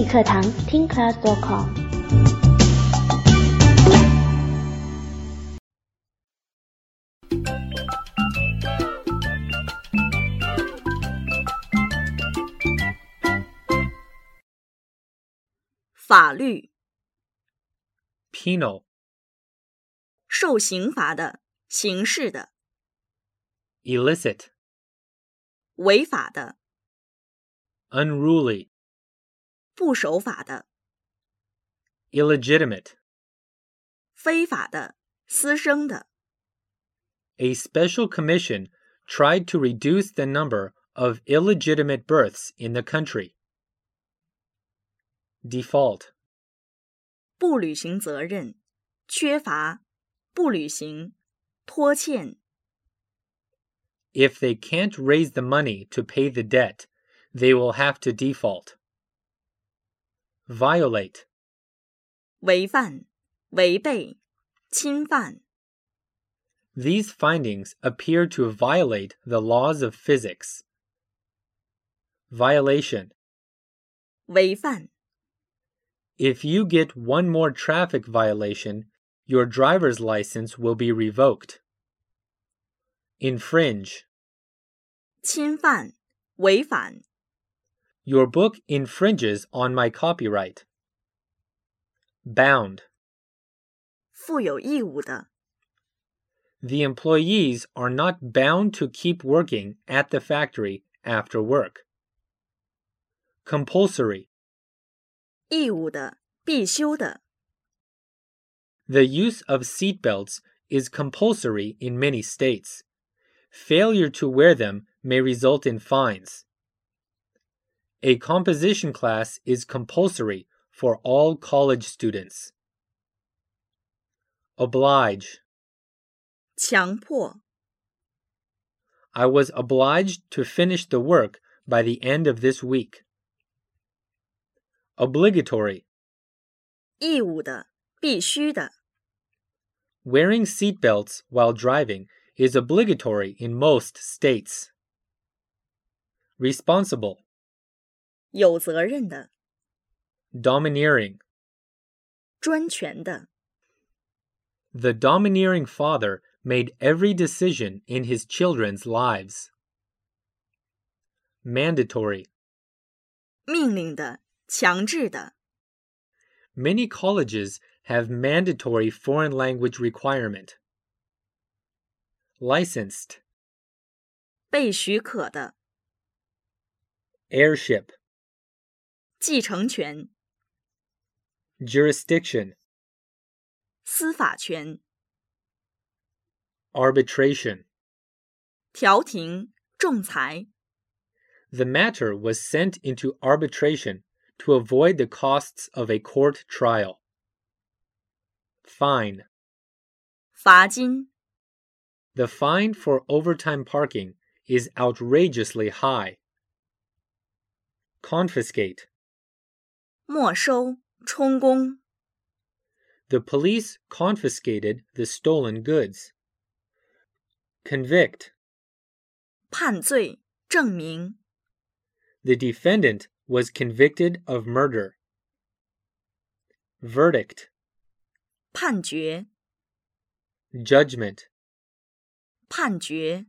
语课堂听 class.com。 法律 penal, 受刑罚的、刑事的、 illicit, 违法的、 unruly, 不守法的、 illegitimate. 非法的、私生的。 A special commission tried to reduce the number of illegitimate births in the country. Default, 不履行责任、缺乏、不履行、拖欠。 if they can't raise the money to pay the debt, they will have to default. Violate, 违反、违背、侵犯。 these findings appear to violate the laws of physics. Violation, 违反。 if you get one more traffic violation, your driver's license will be revoked. Infringe, 侵犯、违反。 your book infringes on my copyright. Bound, 负有义务的。 the employees are not bound to keep working at the factory after work. Compulsory, 义务的、必修的。 the use of seatbelts is compulsory in many states. Failure to wear them may result in fines. A composition class is compulsory for all college students. Oblige, 强迫。 I was obliged to finish the work by the end of this week. Obligatory, 义务的、必须的。 wearing seatbelts while driving is obligatory in most states. Responsible, 有责任的、 domineering, 专权的。 the domineering father made every decision in his children's lives. Mandatory, 命令的、强制的。 many colleges have mandatory foreign language requirement. Licensed, 被许可的。 heirship, 继承权、 jurisdiction, 司法权、 arbitration. 调停、仲裁。 The matter was sent into arbitration to avoid the costs of a court trial. Fine, 罚金、 the fine for overtime parking is outrageously high. Confiscate, 没收、充公。 the police confiscated the stolen goods. Convict, 判罪、证明。 the defendant was convicted of murder. Verdict, 判决、 judgment. 判决、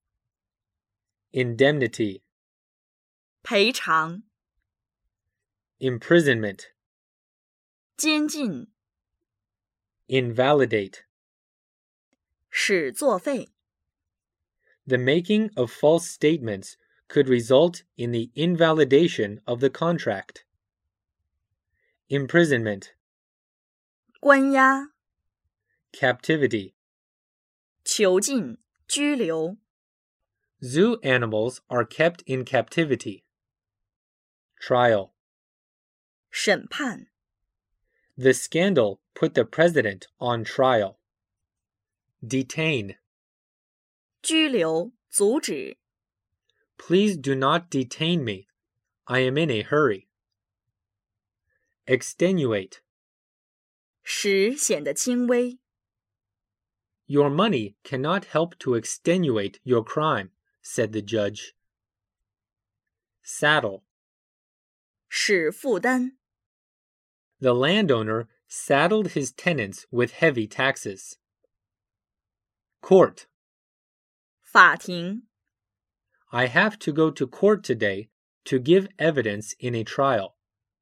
Indemnity, 赔偿、 imprisonment. 监禁、 Invalidate, 使作废。 the making of false statements could result in the invalidation of the contract. Imprisonment, 关押、 captivity. 囚禁、拘留。 Zoo animals are kept in captivity. Trial, 审判、 the scandal put the president on trial. Detain, 拘留、阻止。 please do not detain me. I am in a hurry. Extenuate, 使显得轻微。 your money cannot help to extenuate your crime, said the judge. Saddle, 使负担。 The landowner saddled his tenants with heavy taxes. Court. 法庭 I have to go to court today to give evidence in a trial.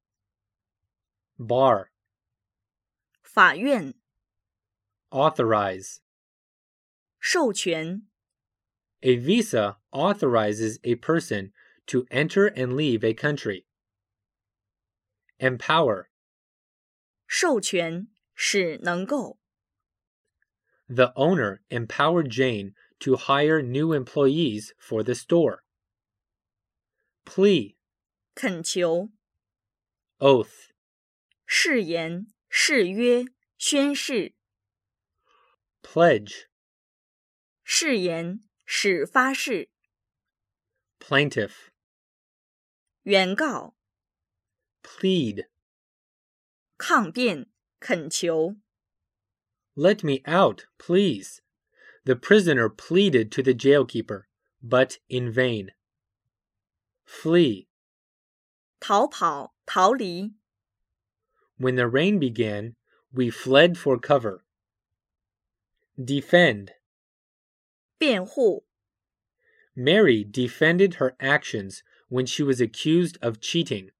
Bar. 法院 Authorize. 授权 A visa authorizes a person to enter and leave a country. Empower. 授权使能够 The owner empowered Jane to hire new employees for the store. Plea. 恳求 Oath. 誓言誓约宣誓 Pledge. 誓言使发誓 Plaintiff. 原告 Plead. 抗辩恳求 Let me out, please. The prisoner pleaded to the jailkeeper, but in vain. Flee. 逃跑逃离 When the rain began, we fled for cover. Defend. 辩护 Mary defended her actions when she was accused of cheating.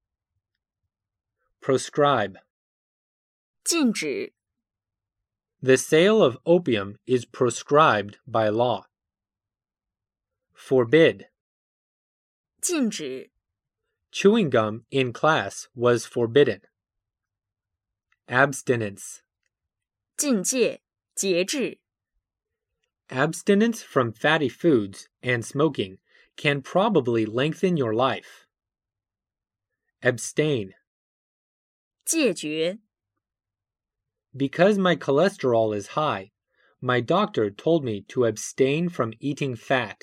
Proscribe. 禁止 The sale of opium is proscribed by law. Forbid. 禁止 Chewing gum in class was forbidden. Abstinence. 禁戒节制 Abstinence from fatty foods and smoking can probably lengthen your life. Abstain. 戒绝 Because my cholesterol is high, my doctor told me to abstain from eating fat.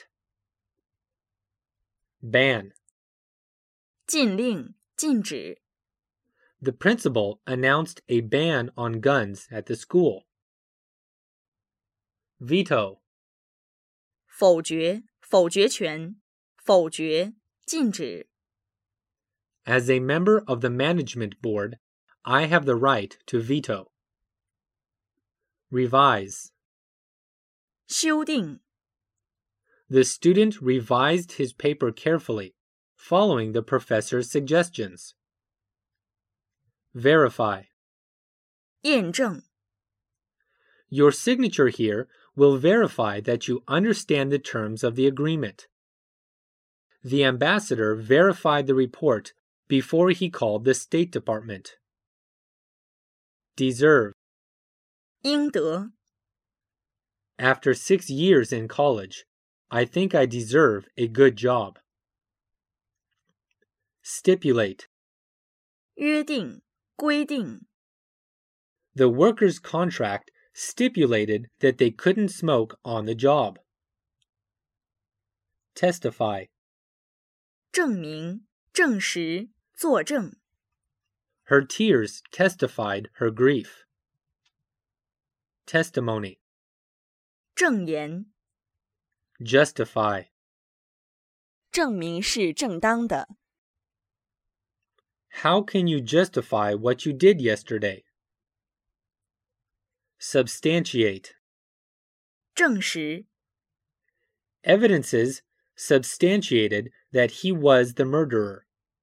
Ban. 禁令禁止 The principal announced a ban on guns at the school. Veto. 否决否决权否决禁止 As a member of the management board, I have the right to veto. Revise. 修订 The student revised his paper carefully, following the professor's suggestions. Verify. 验证 Your signature here will verify that you understand the terms of the agreement. The ambassador verified the report before he called the State Department. Deserve. 应得 After 6 years in college, I think I deserve a good job. Stipulate. 约定规定 The workers' contract stipulated that they couldn't smoke on the job. Testify. 证明证实作证 Her tears testified her grief. Testimony. 证言 Justify. 证明是正当的 How can you justify what you did yesterday? Substantiate. 证实 Evidences substantiated that he was the murderer.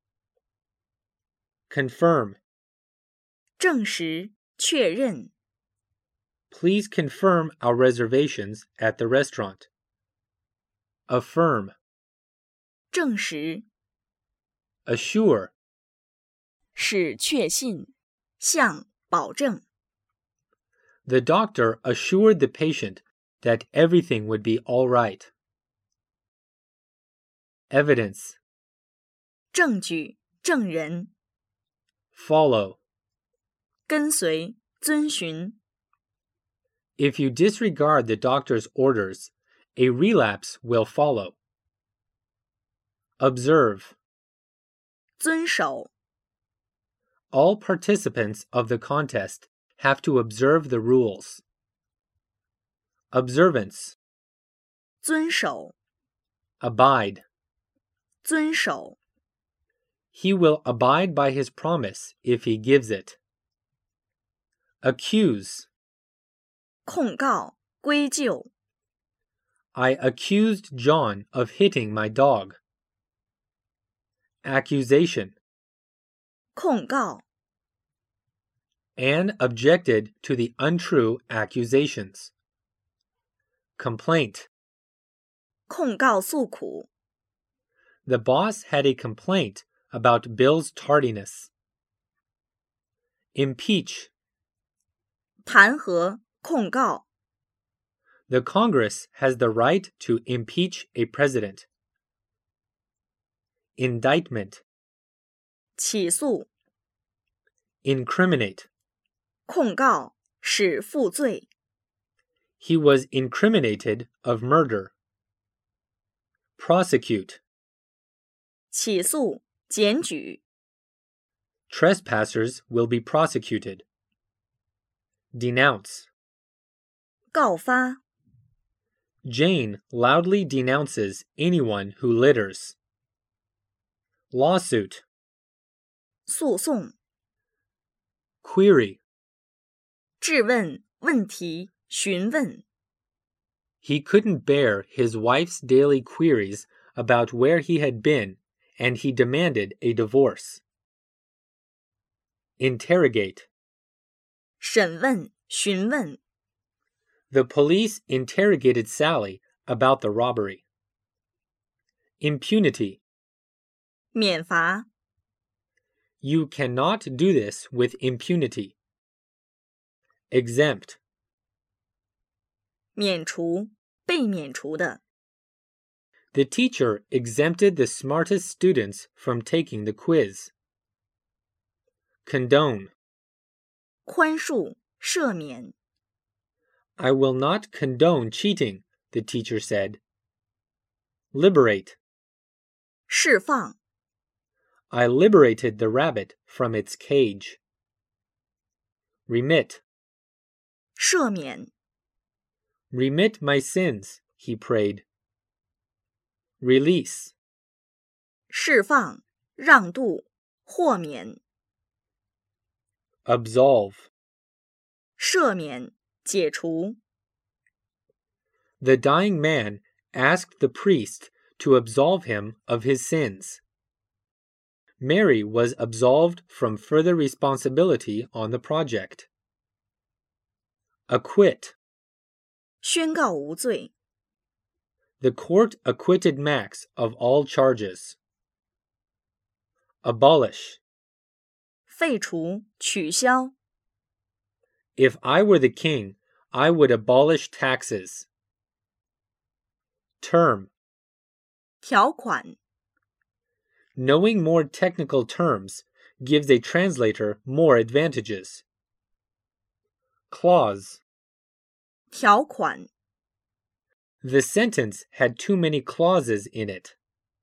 Confirm. 证实确认 Please confirm our reservations at the restaurant. Affirm. 证实 Assure. 使确信向保证 The doctor assured the patient that everything would be all right. Evidence. 证据证人 Follow. 跟随遵循 If you disregard the doctor's orders, a relapse will follow. Observe. 遵守 All participants of the contest have to observe the rules. Observance. 遵守 Abide. 遵守 He will abide by his promise if he gives it. Accuse. 控告、归咎。 I accused John of hitting my dog. Accusation. 控告。 Anne objected to the untrue accusations. Complaint. 控告诉苦。 The boss had a complaint about Bill's tardiness. Impeach. 弹劾、控告。 The Congress has the right to impeach a president. Indictment. 起诉。 Incriminate. 控告，使负罪。 He was incriminated of murder. Prosecute. 起诉、检举。 Trespassers will be prosecuted. Denounce. 告发。 Jane loudly denounces anyone who litters. Lawsuit. 诉讼。 Query. 质问、问题、询问。 He couldn't bear his wife's daily queries about where he had been, and he demanded a divorce. Interrogate. 审问、询问。 The police interrogated Sally about the robbery. Impunity. 免罚。 You cannot do this with impunity. Exempt. 免除、被免除的。 The teacher exempted the smartest students from taking the quiz. Condone. 宽恕、赦免。 I will not condone cheating, the teacher said. Liberate. 释放。 I liberated the rabbit from its cage. Remit. 赦免。 Remit my sins, he prayed. Release. 释放、让渡、豁免。 Absolve. 赦免、解除。 The dying man asked the priest to absolve him of his sins. Mary was absolved from further responsibility on the project. Acquit. 宣告无罪。 The court acquitted Max of all charges. Abolish. 废除、取消。 If I were the king, I would abolish taxes. Term. 条款。 Knowing more technical terms gives a translator more advantages. Clause. 条款。 The sentence had too many clauses in it.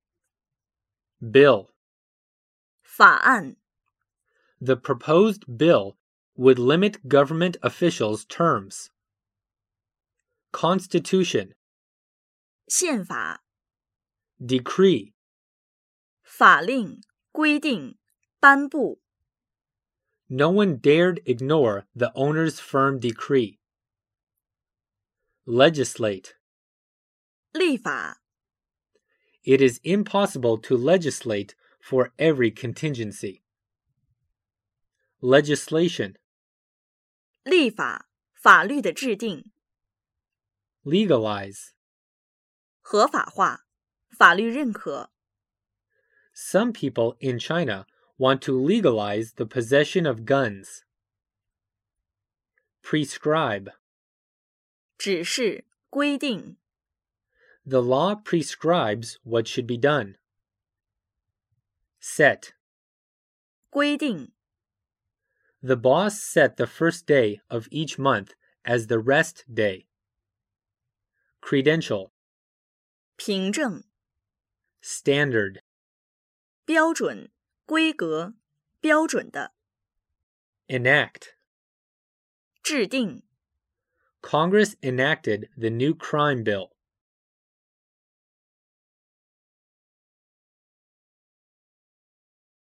Bill. 法案。 The proposed bill would limit government officials' terms. Constitution. 宪法。 Decree. 法令、规定、颁布。 No one dared ignore the owner's firm decree. Legislate. 立法。 It is impossible to legislate for every contingency. Legislation. 立法、法律的制定。 Legalize. 合法化、法律认可。 Some people in China want to legalize the possession of guns. Prescribe. 指示、规定。 The law prescribes what should be done. Set. 规定。 The boss set the first day of each month as the rest day. Credential. 凭证。 Standard. 标准、规格、标准的。 Enact. 制定。 Congress enacted the new crime bill.